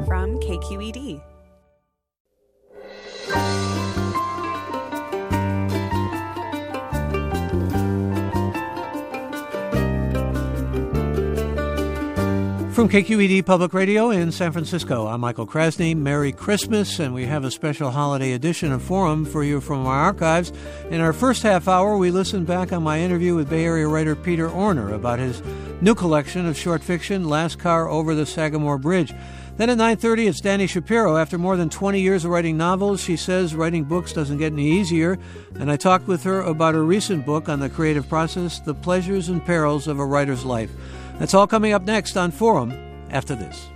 from KQED. From KQED Public Radio in San Francisco, I'm Michael Krasny. Merry Christmas, and we have a special holiday edition of Forum for you from our archives. In our first half hour, we listen back on my interview with Bay Area writer Peter Orner about his new collection of short fiction, Last Car Over the Sagamore Bridge. Then at 9:30, it's Dani Shapiro. After more than 20 years of writing novels, she says writing books doesn't get any easier, and I talked with her about her recent book on the creative process, The Pleasures and Perils of a Writer's Life. That's all coming up next on Forum after this.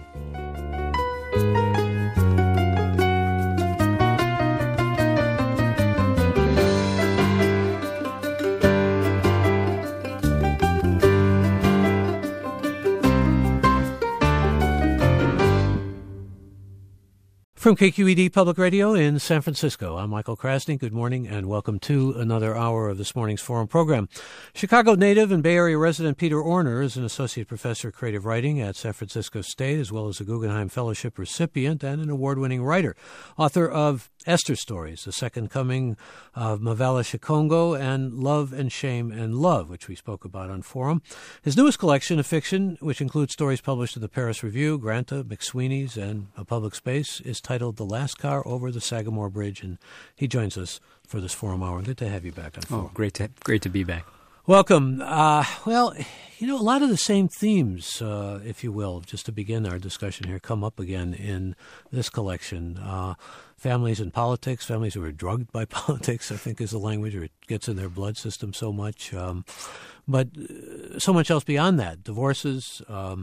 From KQED Public Radio in San Francisco, I'm Michael Krasny. Good morning and welcome to another hour of this morning's Forum program. Chicago native and Bay Area resident Peter Orner is an associate professor of creative writing at San Francisco State, as well as a Guggenheim Fellowship recipient and an award-winning writer. Author of Esther Stories, The Second Coming of Mavala Shikongo, and Love and Shame and Love, which we spoke about on Forum. His newest collection of fiction, which includes stories published in the Paris Review, Granta, McSweeney's, and A Public Space, is titled The Last Car Over the Sagamore Bridge, and he joins us for this Forum Hour. Good to have you back on Forum. Oh, great to be back. Welcome. Well, a lot of the same themes, if you will, just to begin our discussion here, come up again in this collection. Families and politics, families who are drugged by politics, I think is the language, or it gets in their blood system so much. But so much else beyond that. Divorces,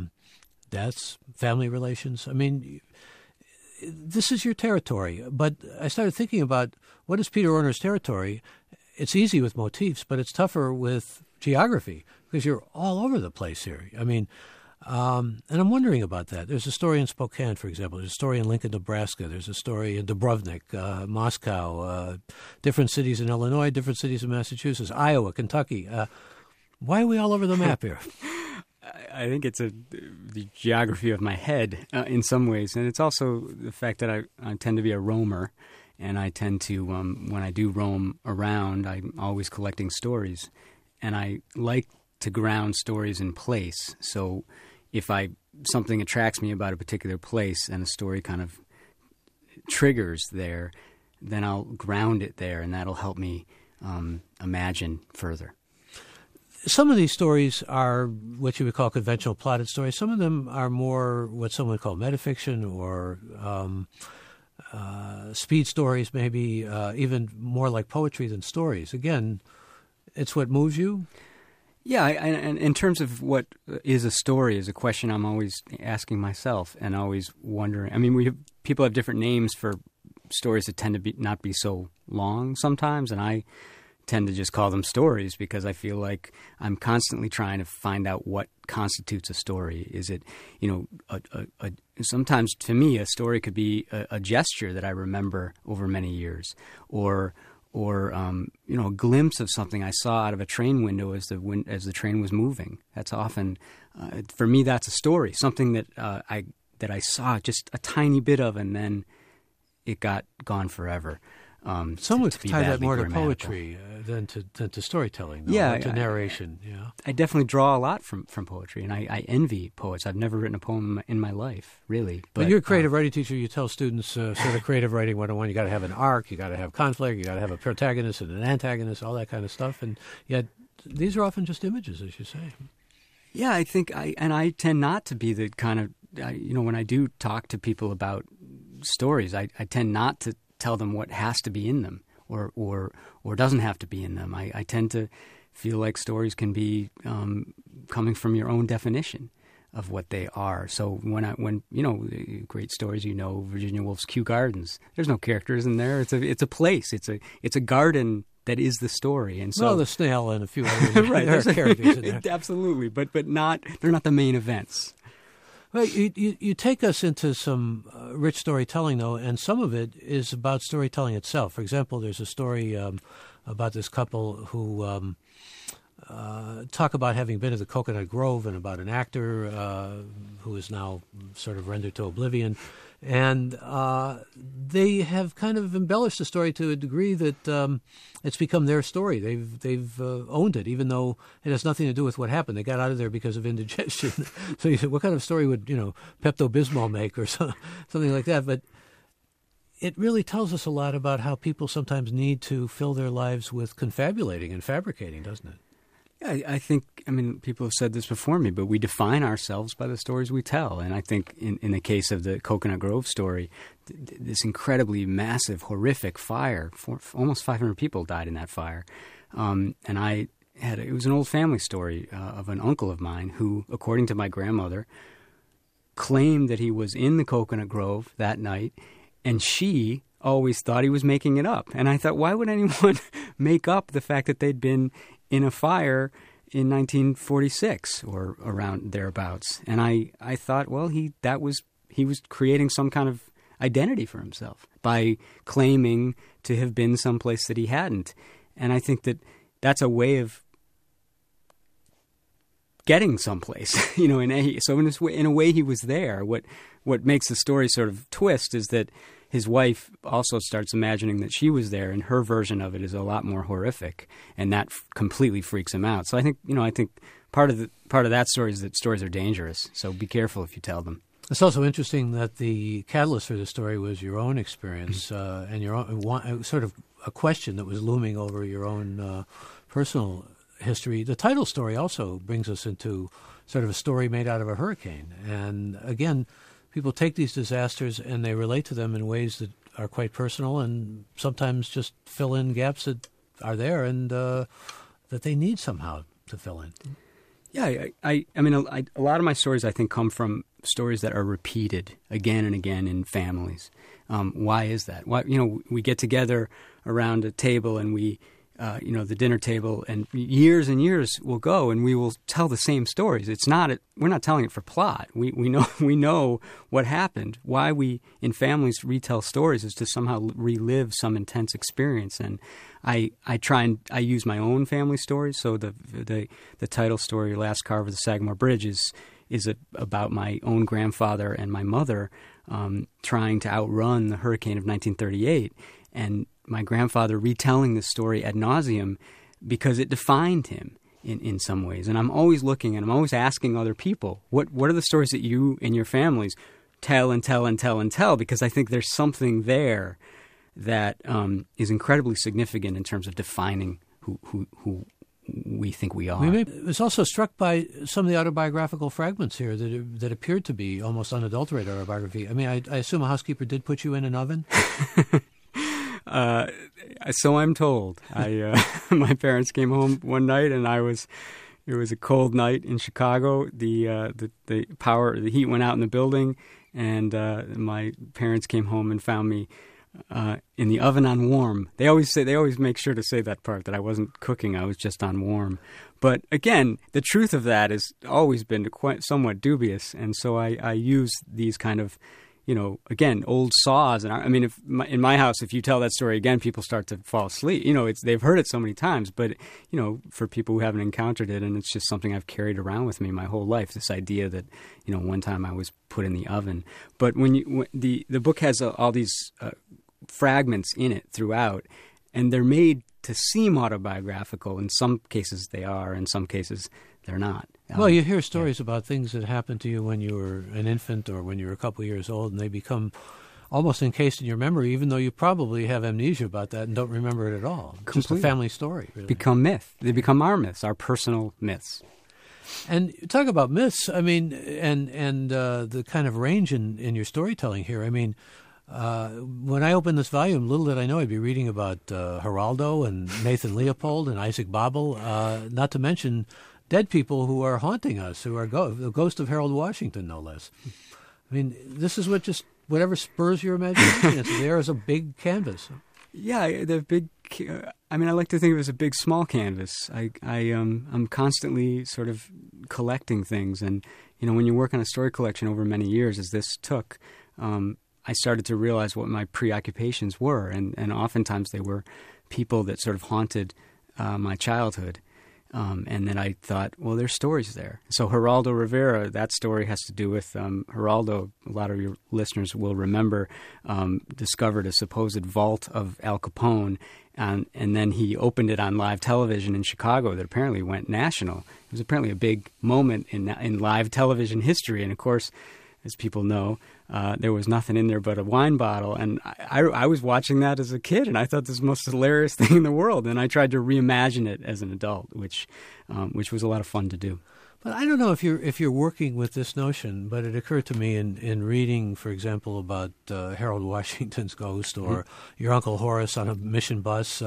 deaths, family relations. I mean, this is your territory. But I started thinking about what is Peter Orner's territory. It's easy with motifs, but it's tougher with geography because you're all over the place here. I mean, and I'm wondering about that. There's a story in Spokane, for example. There's a story in Lincoln, Nebraska. There's a story in Dubrovnik, Moscow, different cities in Illinois, different cities in Massachusetts, Iowa, Kentucky. Why are we all over the map here? I think it's the geography of my head in some ways, and it's also the fact that I tend to be a roamer. And I tend to, when I do roam around, I'm always collecting stories. And I like to ground stories in place. So if something attracts me about a particular place and a story kind of triggers there, then I'll ground it there, and that'll help me imagine further. Some of these stories are what you would call conventional plotted stories. Some of them are more what someone would call metafiction or speed stories, maybe even more like poetry than stories. Again, it's what moves you? Yeah, and in terms of what is a story is a question I'm always asking myself and always wondering. I mean, people have different names for stories that tend to not be so long sometimes, and I tend to just call them stories because I feel like I'm constantly trying to find out what constitutes a story. Is it, sometimes to me a story could be a gesture that I remember over many years, or a glimpse of something I saw out of a train window as the train was moving. That's often, for me, that's a story. Something that I saw just a tiny bit of, and then it got gone forever. Some would tie that more to poetry than to storytelling, though, or to narration. Yeah, I definitely draw a lot from poetry, and I envy poets. I've never written a poem in my life, really. But you're a creative writing teacher. You tell students sort of creative writing 101. You got to have an arc, you got to have conflict, you got to have a protagonist and an antagonist, all that kind of stuff. And yet, these are often just images, as you say. Yeah, I think I tend not to be the kind of when I do talk to people about stories, I tend not to tell them what has to be in them or doesn't have to be in them. I tend to feel like stories can be coming from your own definition of what they are. So when great stories, Virginia Woolf's Kew Gardens, there's no characters in there. It's a place. It's a garden that is the story. And so the snail and a few other right, there are characters in there. Absolutely, but they're not the main events. Well, you take us into some rich storytelling, though, and some of it is about storytelling itself. For example, there's a story about this couple who talk about having been to the Coconut Grove and about an actor who is now sort of rendered to oblivion. And they have kind of embellished the story to a degree that it's become their story. They've owned it, even though it has nothing to do with what happened. They got out of there because of indigestion. So you said, what kind of story would Pepto-Bismol make or something like that? But it really tells us a lot about how people sometimes need to fill their lives with confabulating and fabricating, doesn't it? I think, people have said this before me, but we define ourselves by the stories we tell. And I think in the case of the Coconut Grove story, this incredibly massive, horrific fire, almost 500 people died in that fire. And it was an old family story of an uncle of mine who, according to my grandmother, claimed that he was in the Coconut Grove that night, and she always thought he was making it up. And I thought, why would anyone make up the fact that they'd been in a fire in 1946 or around thereabouts? And I thought, well, he was creating some kind of identity for himself by claiming to have been someplace that he hadn't. And I think that that's a way of getting someplace, in a way he was there. What makes the story sort of twist is that his wife also starts imagining that she was there, and her version of it is a lot more horrific, and that completely freaks him out. So I think part of that story is that stories are dangerous. So be careful if you tell them. It's also interesting that the catalyst for the story was your own experience and your own sort of a question that was looming over your own personal history. The title story also brings us into sort of a story made out of a hurricane, and again, people take these disasters and they relate to them in ways that are quite personal and sometimes just fill in gaps that are there and that they need somehow to fill in. Yeah, I mean, a lot of my stories, I think, come from stories that are repeated again and again in families. Why is that? Why, we get together around a table and we the dinner table, and years will go, and we will tell the same stories. We're not telling it for plot. We know what happened. Why we in families retell stories is to somehow relive some intense experience. And I try and I use my own family stories. So the title story, Last Car Over the Sagamore Bridge, is about my own grandfather and my mother trying to outrun the hurricane of 1938, and my grandfather retelling this story ad nauseum because it defined him in some ways. And I'm always looking and I'm always asking other people, what are the stories that you and your families tell and tell and tell and tell? Because I think there's something there that is incredibly significant in terms of defining who we think we are. I was also struck by some of the autobiographical fragments here that appeared to be almost unadulterated autobiography. I mean, I assume a housekeeper did put you in an oven? So I'm told. My parents came home one night, and it was a cold night in Chicago. The heat went out in the building, and my parents came home and found me in the oven on warm. They always make sure to say that part, that I wasn't cooking, I was just on warm. But again, the truth of that has always been somewhat dubious, and so I use these kind of, again, old saws. And I mean, in my house, if you tell that story again, people start to fall asleep. They've heard it so many times, but, for people who haven't encountered it, and it's just something I've carried around with me my whole life, this idea that, one time I was put in the oven. But when the book has all these fragments in it throughout, and they're made to seem autobiographical. In some cases they are, in some cases they're not. Well, you hear stories about things that happened to you when you were an infant or when you were a couple of years old, and they become almost encased in your memory, even though you probably have amnesia about that and don't remember it at all. Completely. Just a family story. Really. Become myth. They become our myths, our personal myths. And talk about myths, I mean, and the kind of range in your storytelling here. I mean, when I opened this volume, little did I know I'd be reading about Geraldo and Nathan Leopold and Isaac Babel, not to mention dead people who are haunting us, who are the ghost of Harold Washington, no less. I mean, this is whatever spurs your imagination. It's there as a big canvas. Yeah, the big. I mean, I like to think of it as a big, small canvas. I'm constantly sort of collecting things, and when you work on a story collection over many years, as this took, I started to realize what my preoccupations were, and oftentimes they were people that sort of haunted my childhood. And then I thought, well, there's stories there. So Geraldo Rivera, that story has to do with Geraldo. A lot of your listeners will remember, discovered a supposed vault of Al Capone, and then he opened it on live television in Chicago that apparently went national. It was apparently a big moment in live television history. And of course, as people know, there was nothing in there but a wine bottle. And I was watching that as a kid, and I thought this was the most hilarious thing in the world. And I tried to reimagine it as an adult, which was a lot of fun to do. But I don't know if you're working with this notion, but it occurred to me in reading, for example, about Harold Washington's ghost or your Uncle Horace on a mission bus,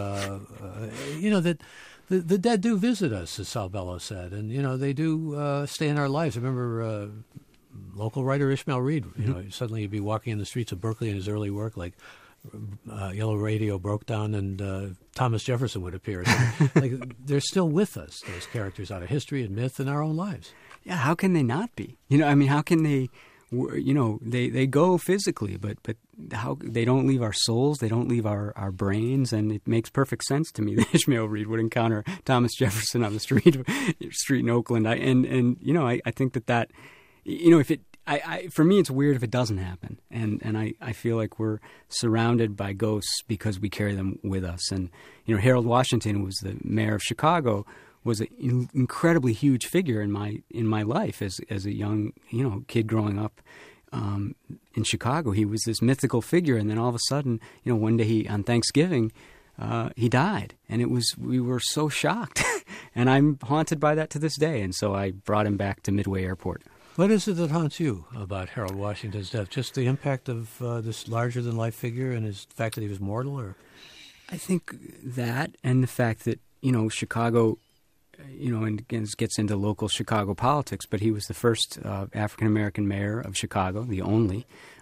that the dead do visit us, as Sal Bellow said, and, they do stay in our lives. I remember local writer Ishmael Reed, suddenly he'd be walking in the streets of Berkeley in his early work, like Yellow Radio broke down and Thomas Jefferson would appear. So, they're still with us, those characters out of history and myth in our own lives. Yeah, how can they not be? How can they, they go physically, but how they don't leave our souls, they don't leave our brains, and it makes perfect sense to me that Ishmael Reed would encounter Thomas Jefferson on the street in Oakland. I think that if it, for me, it's weird if it doesn't happen, and I feel like we're surrounded by ghosts because we carry them with us. And Harold Washington, who was the mayor of Chicago, was an incredibly huge figure in my life as a young kid growing up in Chicago. He was this mythical figure, and then all of a sudden, one day on Thanksgiving, he died, and we were so shocked, and I'm haunted by that to this day. And so I brought him back to Midway Airport. What is it that haunts you about Harold Washington's death? Just the impact of this larger-than-life figure and the fact that he was mortal? Or I think that, and the fact that, Chicago, and again, this gets into local Chicago politics, but he was the first African-American mayor of Chicago, the only.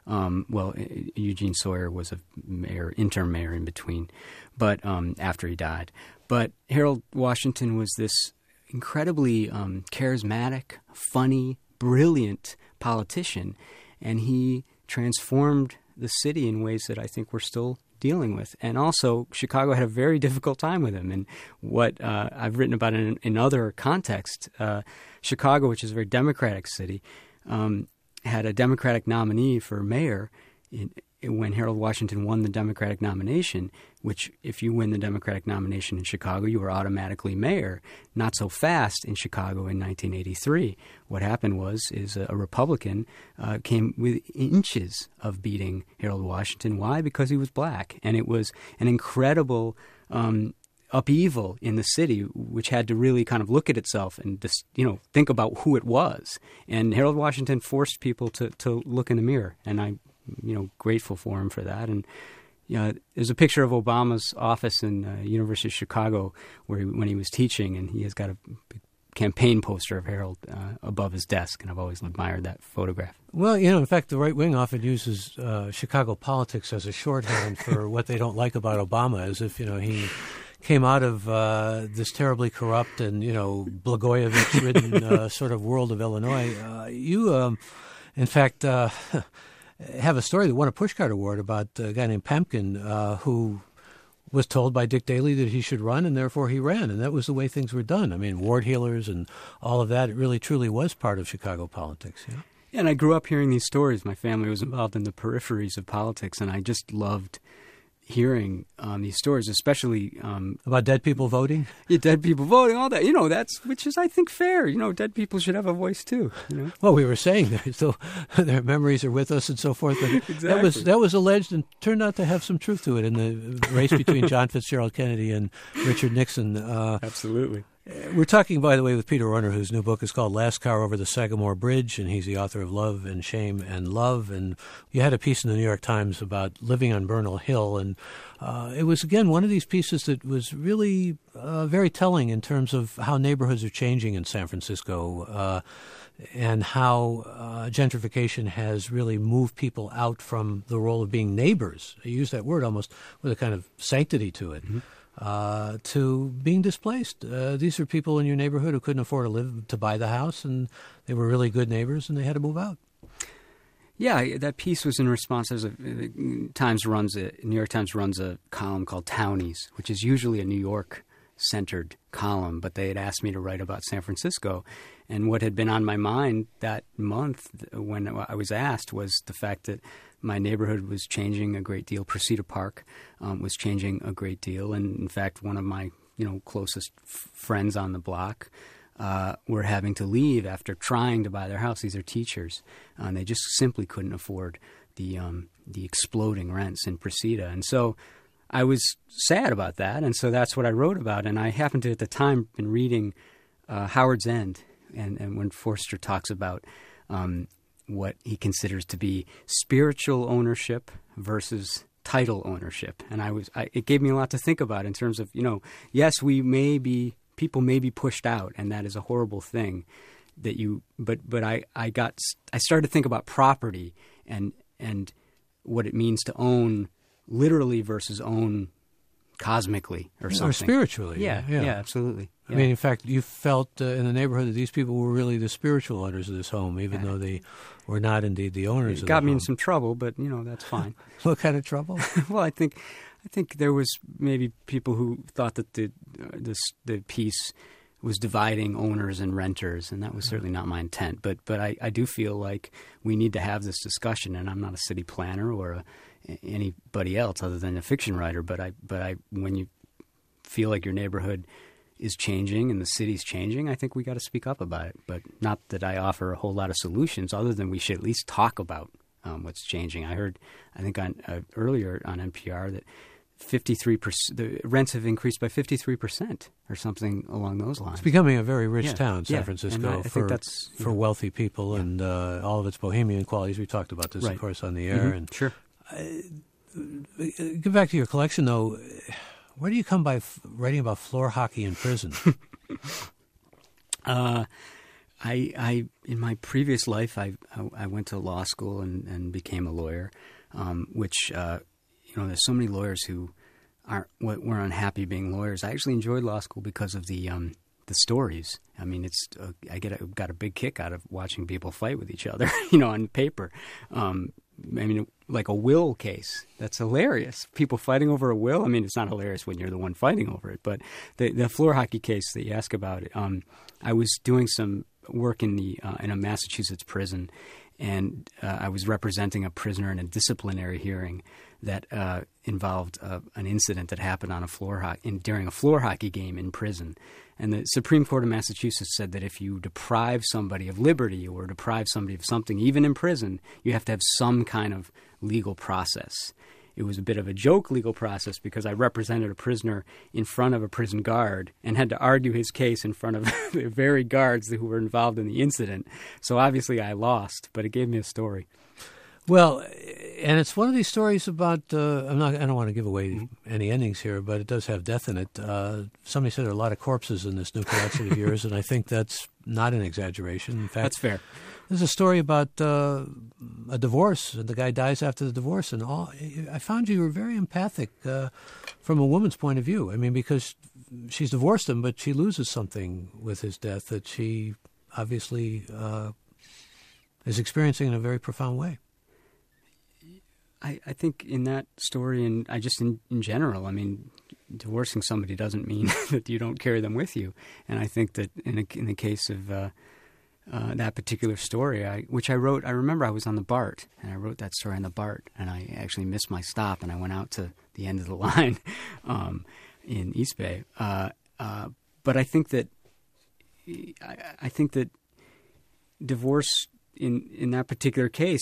Eugene Sawyer was a interim mayor in between, but after he died. But Harold Washington was this incredibly charismatic, funny, brilliant politician, and he transformed the city in ways that I think we're still dealing with. And also, Chicago had a very difficult time with him. And what I've written about in other contexts, Chicago, which is a very democratic city, had a Democratic nominee for mayor when Harold Washington won the Democratic nomination, which if you win the Democratic nomination in Chicago, you were automatically mayor. Not so fast in Chicago in 1983. What happened is a Republican came with inches of beating Harold Washington. Why? Because he was black. And it was an incredible upheaval in the city, which had to really kind of look at itself and just, think about who it was. And Harold Washington forced people to look in the mirror. And I'm grateful for him for that. And there's a picture of Obama's office in University of Chicago when he was teaching, and he has got a big campaign poster of Harold above his desk, and I've always admired that photograph. Well, in fact, the right wing often uses Chicago politics as a shorthand for what they don't like about Obama, as if he came out of this terribly corrupt and Blagojevich-ridden sort of world of Illinois. You, in fact, have a story that won a Pushcart Award about a guy named Pamkin who was told by Dick Daley that he should run, and therefore he ran. And that was the way things were done. I mean, ward healers and all of that, it really truly was part of Chicago politics. Yeah, and I grew up hearing these stories. My family was involved in the peripheries of politics, and I just loved hearing these stories, especially about dead people voting. Yeah, dead people voting, all that. Which is, I think, fair. Dead people should have a voice too. Well, we were saying their memories are with us and so forth. But exactly. That was alleged and turned out to have some truth to it in the race between John Fitzgerald Kennedy and Richard Nixon. Absolutely. We're talking, by the way, with Peter Orner, whose new book is called Last Car Over the Sagamore Bridge, and he's the author of Love and Shame and Love. And you had a piece in the New York Times about living on Bernal Hill, and it was, again, one of these pieces that was really very telling in terms of how neighborhoods are changing in San Francisco and how gentrification has really moved people out from the role of being neighbors. I use that word almost with a kind of sanctity to it. Mm-hmm. To being displaced. These are people in your neighborhood who couldn't afford to buy the house, and they were really good neighbors, and they had to move out. Yeah, that piece was in response. New York Times runs a column called Townies, which is usually a New York centered column, but they had asked me to write about San Francisco. And what had been on my mind that month when I was asked was the fact that my neighborhood was changing a great deal. Presida Park was changing a great deal. And in fact, one of my closest friends on the block were having to leave after trying to buy their house. These are teachers. And they just simply couldn't afford the exploding rents in Presida. And so I was sad about that. And so that's what I wrote about. And I happened to, at the time, been reading Howard's End. And when Forster talks about what he considers to be spiritual ownership versus title ownership, and it gave me a lot to think about in terms of, yes, people may be pushed out, and that is a horrible thing. But I started to think about property and what it means to own literally versus own cosmically or something. Or spiritually. Yeah, absolutely. Yeah. I mean, in fact, you felt in the neighborhood that these people were really the spiritual owners of this home, even though they were not indeed the owners of the home. It got me in some trouble, but, that's fine. What kind of trouble? Well, I think there was maybe people who thought that the piece was dividing owners and renters, and that was certainly not my intent. But I do feel like we need to have this discussion, and I'm not a city planner or anybody else other than a fiction writer, but when you feel like your neighborhood is changing and the city's changing, I think we got to speak up about it. But not that I offer a whole lot of solutions, other than we should at least talk about what's changing. I heard, I think earlier on NPR that 53%, the rents have increased by 53% or something along those lines. It's becoming a very rich town, San Francisco, for wealthy people and all of its bohemian qualities. We talked about this, of course, on the air. Mm-hmm. And sure. Get back to your collection, though. Where do you come by writing about floor hockey in prison? I in my previous life, I went to law school and became a lawyer, which there's so many lawyers who were unhappy being lawyers. I actually enjoyed law school because of the stories. I mean, I got a big kick out of watching people fight with each other, on paper. Like a will case. That's hilarious. People fighting over a will. I mean, it's not hilarious when you're the one fighting over it, but the floor hockey case that you ask about, I was doing some work in a Massachusetts prison, and I was representing a prisoner in a disciplinary hearing that involved an incident that happened on during a floor hockey game in prison. And the Supreme Court of Massachusetts said that if you deprive somebody of liberty or deprive somebody of something, even in prison, you have to have some kind of legal process. It was a bit of a joke legal process because I represented a prisoner in front of a prison guard and had to argue his case in front of the very guards who were involved in the incident. So obviously I lost, but it gave me a story. Well, and it's one of these stories about, I don't want to give away any endings here, but it does have death in it. Somebody said there are a lot of corpses in this new collection of yours, and I think that's not an exaggeration. In fact, that's fair. There's a story about a divorce, and the guy dies after the divorce, and I found you were very empathic from a woman's point of view. I mean, because she's divorced him, but she loses something with his death that she obviously is experiencing in a very profound way. I think in that story, and I just in general, I mean, divorcing somebody doesn't mean that you don't carry them with you. And I think that in the case of that particular story, which I wrote, I remember I was on the BART, and I wrote that story on the BART, and I actually missed my stop, and I went out to the end of the line in East Bay. But I think that divorce in that particular case,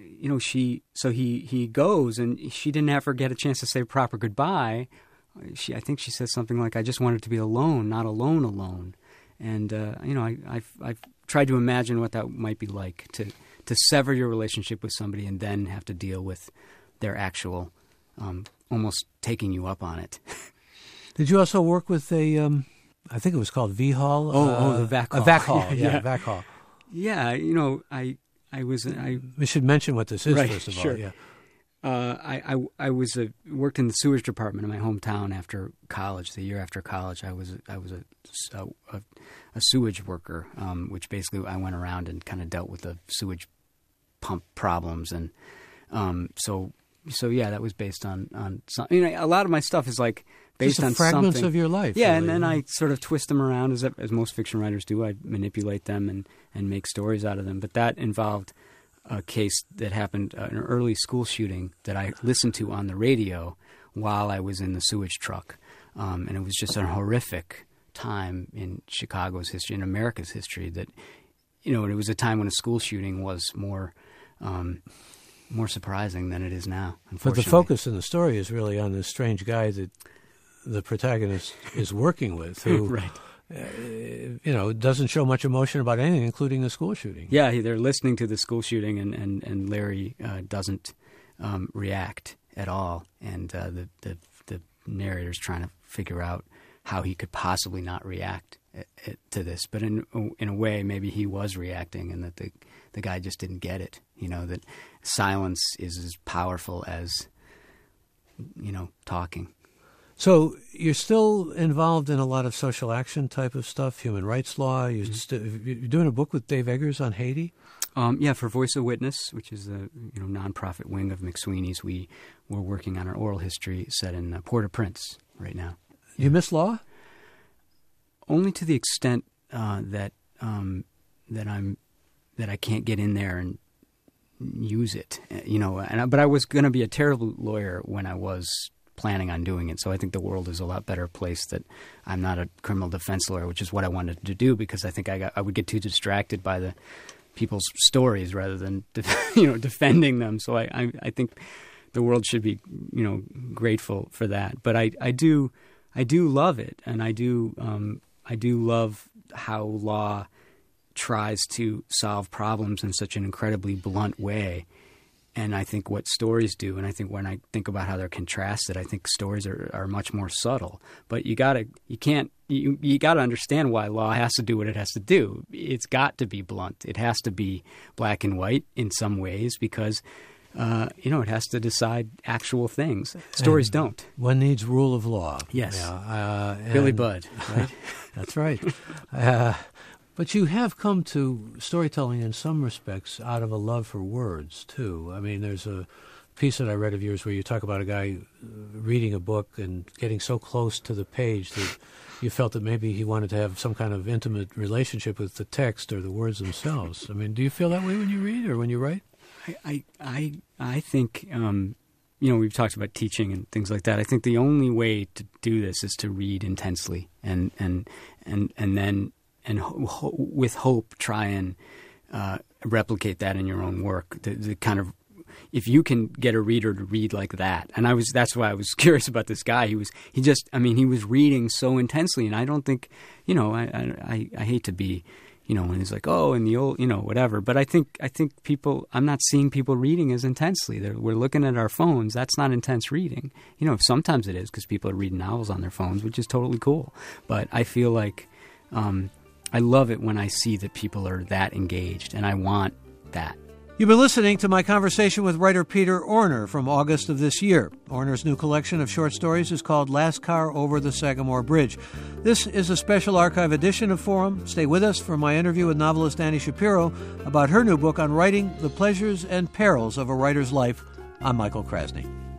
he goes, and she didn't ever get a chance to say a proper goodbye. I think she says something like, "I just wanted to be alone, not alone." And I've tried to imagine what that might be like to sever your relationship with somebody and then have to deal with their actual almost taking you up on it. Did you also work with I think it was called V-Hall? The VAC Hall. A VAC Hall, VAC Hall. Yeah, We should mention what this is, right, first of all. Sure. Yeah. I worked in the sewage department in my hometown after college. The year after college, I was a sewage worker, which basically I went around and kind of dealt with the sewage pump problems, and so yeah, that was based on some. A lot of my stuff is like based on fragments something. of your life. Yeah, really. and then I sort of twist them around as most fiction writers do. I manipulate them and make stories out of them. But that involved a case that happened, an early school shooting that I listened to on the radio while I was in the sewage truck. And it was just a horrific time in Chicago's history, in America's history, that, it was a time when a school shooting was more surprising than it is now, But the focus in the story is really on this strange guy that the protagonist is working with, who right. Doesn't show much emotion about anything, including the school shooting. Yeah, they're listening to the school shooting, and Larry doesn't react at all, and the narrator's trying to figure out how he could possibly not react to this. But in a way, maybe he was reacting, and that the guy just didn't get it. That silence is as powerful as talking. So you're still involved in a lot of social action type of stuff, human rights law. You're doing a book with Dave Eggers on Haiti? Yeah, for Voice of Witness, which is the nonprofit wing of McSweeney's, we're working on an oral history set in Port-au-Prince right now. You miss law? Only to the extent that I can't get in there and use it, But I was going to be a terrible lawyer when I was planning on doing it. So I think the world is a lot better place that I'm not a criminal defense lawyer, which is what I wanted to do, because I think I would get too distracted by the people's stories rather than defending them. So I think the world should be grateful for that. But I do love it, and I do love how law tries to solve problems in such an incredibly blunt way. And I think what stories do, and I think when I think about how they're contrasted, I think stories are much more subtle. But you gotta understand why law has to do what it has to do. It's got to be blunt. It has to be black and white in some ways, because it has to decide actual things. Stories don't. One needs rule of law. Yes. Yeah, Billy Budd, right? That's right. But you have come to storytelling in some respects out of a love for words, too. I mean, there's a piece that I read of yours where you talk about a guy reading a book and getting so close to the page that you felt that maybe he wanted to have some kind of intimate relationship with the text or the words themselves. I mean, do you feel that way when you read or when you write? I think, we've talked about teaching and things like that. I think the only way to do this is to read intensely and then with hope try and replicate that in your own work. The kind of, if you can get a reader to read like that, and that's why I was curious about this guy. He was reading so intensely, and I don't think, I hate to be, when he's like, oh, and the old, whatever. But I think people, I'm not seeing people reading as intensely. We're looking at our phones. That's not intense reading. Sometimes it is, because people are reading novels on their phones, which is totally cool. But I feel like I love it when I see that people are that engaged, and I want that. You've been listening to my conversation with writer Peter Orner from August of this year. Orner's new collection of short stories is called Last Car Over the Sagamore Bridge. This is a special archive edition of Forum. Stay with us for my interview with novelist Annie Shapiro about her new book on writing, the pleasures and perils of a writer's life. I'm Michael Krasny.